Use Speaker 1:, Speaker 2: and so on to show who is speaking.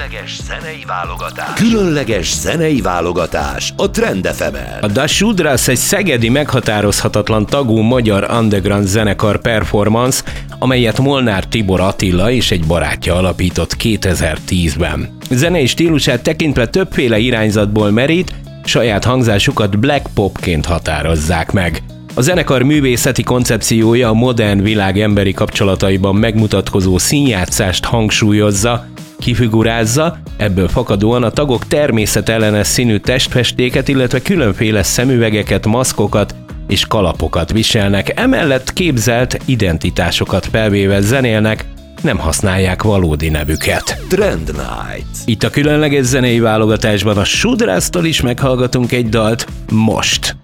Speaker 1: Különleges zenei válogatás a Trend FM-en.
Speaker 2: A Da Shudras egy szegedi meghatározhatatlan tagú magyar underground zenekar performance, amelyet Molnár Tibor Attila és egy barátja alapított 2010-ben. Zenei stílusát tekintve többféle irányzatból merít, saját hangzásukat black popként határozzák meg. A zenekar művészeti koncepciója a modern világ emberi kapcsolataiban megmutatkozó színjátszást hangsúlyozza, kifigurázza, ebből fakadóan a tagok természetellenes színű testfestéket, illetve különféle szemüvegeket, maszkokat és kalapokat viselnek, emellett képzelt identitásokat felvéve zenélnek, nem használják valódi nevüket.
Speaker 1: Trend Night.
Speaker 2: Itt a különleges zenei válogatásban a Shudrastól is meghallgatunk egy dalt most.